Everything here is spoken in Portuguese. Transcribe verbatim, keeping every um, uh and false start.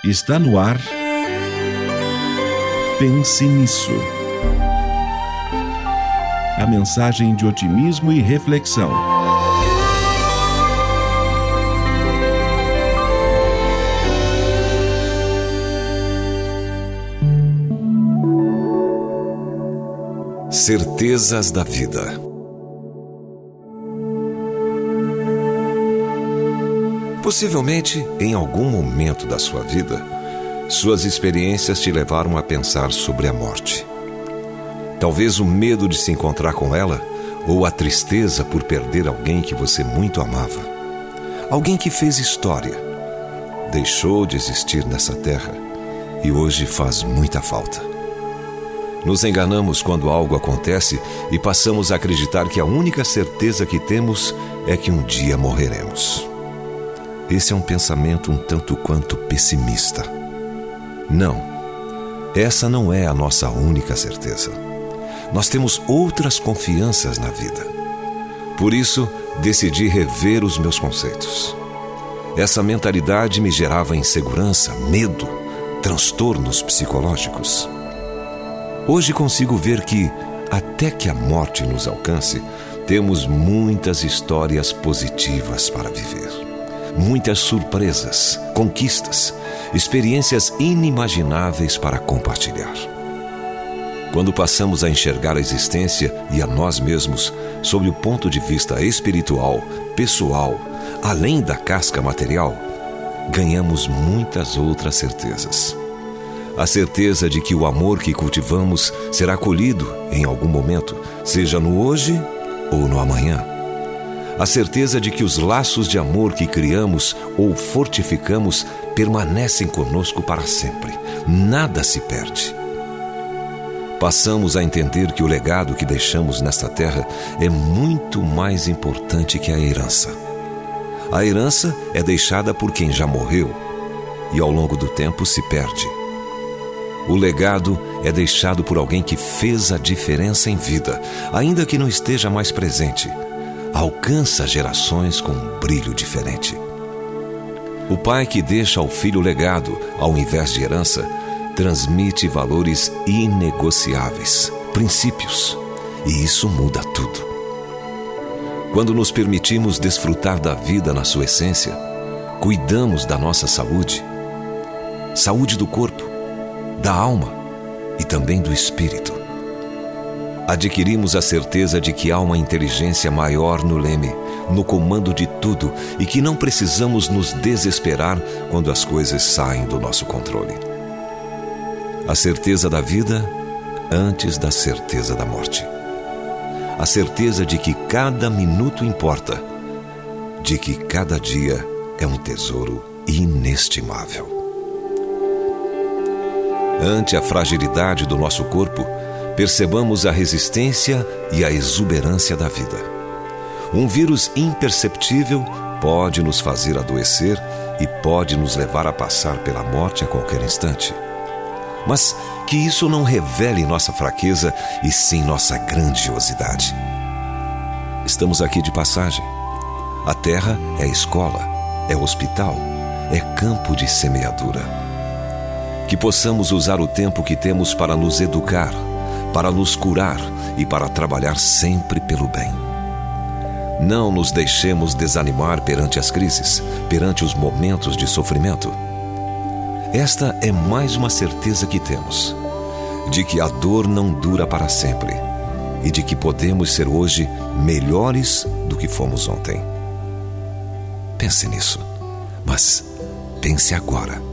Está no ar. Pense nisso. A mensagem de otimismo e reflexão. Certezas da vida. Possivelmente, em algum momento da sua vida, suas experiências te levaram a pensar sobre a morte. Talvez o medo de se encontrar com ela, ou a tristeza por perder alguém que você muito amava. Alguém que fez história, deixou de existir nessa terra e hoje faz muita falta. Nos enganamos quando algo acontece e passamos a acreditar que a única certeza que temos é que um dia morreremos. Esse é um pensamento um tanto quanto pessimista. Não, essa não é a nossa única certeza. Nós temos outras confianças na vida. Por isso, decidi rever os meus conceitos. Essa mentalidade me gerava insegurança, medo, transtornos psicológicos. Hoje consigo ver que, até que a morte nos alcance, temos muitas histórias positivas para viver. Muitas surpresas, conquistas, experiências inimagináveis para compartilhar. Quando passamos a enxergar a existência e a nós mesmos sob o ponto de vista espiritual, pessoal, além da casca material, ganhamos muitas outras certezas. A certeza de que o amor que cultivamos será colhido em algum momento, seja no hoje ou no amanhã. A certeza de que os laços de amor que criamos ou fortificamos permanecem conosco para sempre. Nada se perde. Passamos a entender que o legado que deixamos nesta terra é muito mais importante que a herança. A herança é deixada por quem já morreu e ao longo do tempo se perde. O legado é deixado por alguém que fez a diferença em vida, ainda que não esteja mais presente. Alcança gerações com um brilho diferente. O pai que deixa ao filho legado, ao invés de herança, transmite valores inegociáveis, princípios, e isso muda tudo. Quando nos permitimos desfrutar da vida na sua essência, cuidamos da nossa saúde, saúde do corpo, da alma e também do espírito. Adquirimos a certeza de que há uma inteligência maior no leme, no comando de tudo e que não precisamos nos desesperar quando as coisas saem do nosso controle. A certeza da vida antes da certeza da morte. A certeza de que cada minuto importa, de que cada dia é um tesouro inestimável. Ante a fragilidade do nosso corpo, percebamos a resistência e a exuberância da vida. Um vírus imperceptível pode nos fazer adoecer e pode nos levar a passar pela morte a qualquer instante. Mas que isso não revele nossa fraqueza e sim nossa grandiosidade. Estamos aqui de passagem. A terra é escola, é hospital, é campo de semeadura. Que possamos usar o tempo que temos para nos educar, para nos curar e para trabalhar sempre pelo bem. Não nos deixemos desanimar perante as crises, perante os momentos de sofrimento. Esta é mais uma certeza que temos, de que a dor não dura para sempre e de que podemos ser hoje melhores do que fomos ontem. Pense nisso, mas pense agora.